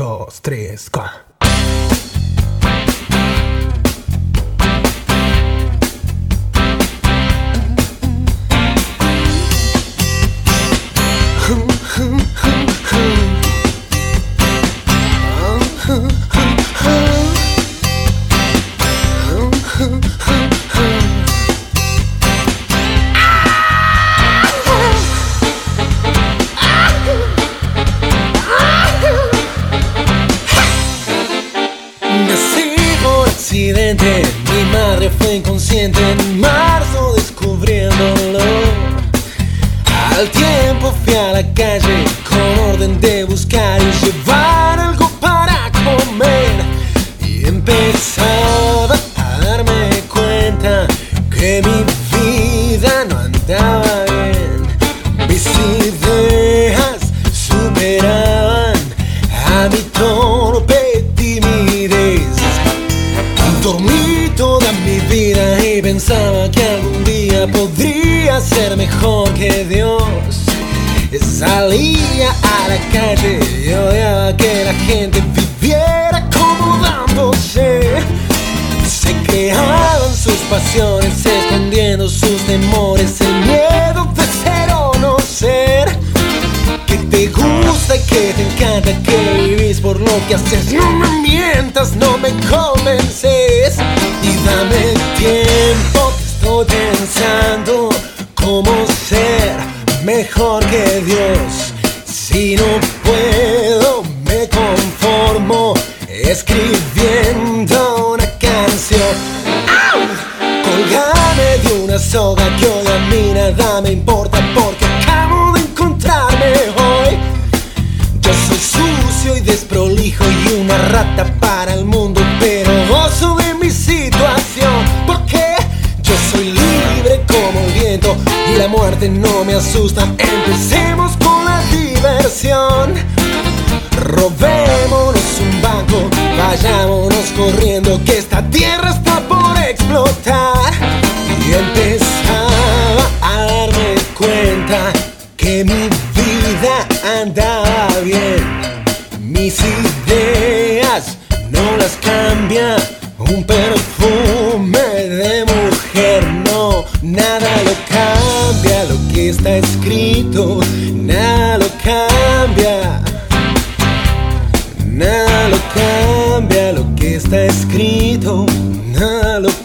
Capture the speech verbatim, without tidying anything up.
dos, tres, cuatro. Nací por accidente, mi madre fue inconsciente en marzo descubriéndolo. Al tiempo fui a la calle con orden de buscar y llevar algo para comer. Y empezaba a darme cuenta que mi vida no andaba bien. Mis ideas superaban a mi torpe timidez. Dormí toda mi vida y pensaba que algún día podría ser mejor que Dios. Salía a la calle y odiaba que la gente viviera acomodándose. Se creaban sus pasiones, escondiendo sus temores, el miedo de ser o no ser. Que te gusta y que te encanta, que vivís por lo que haces. No me mientas, no me convences. Y dame tiempo, que estoy pensando cómo ser mejor que Dios. Si no puedo, me conformo escribiendo una canción. ¡Au! Colgame de una soga que hoy a mí nada me importa, porque acabo de encontrarme hoy. Yo soy sucio y desprolijo y una rata para el mundo, pero gozo de mi situación, porque yo soy libre como el viento y la muerte no me asusta. Empecemos con la diversión. Robémonos un banco, vayámonos corriendo, que esta tierra está por explotar. Y empezaba a darme cuenta que mi vida andaba bien. Mis ideas no las cambia un perfume de mujer, no, nada lo cambia lo que está escrito, nada lo cambia, nada lo cambia lo que está escrito, nada lo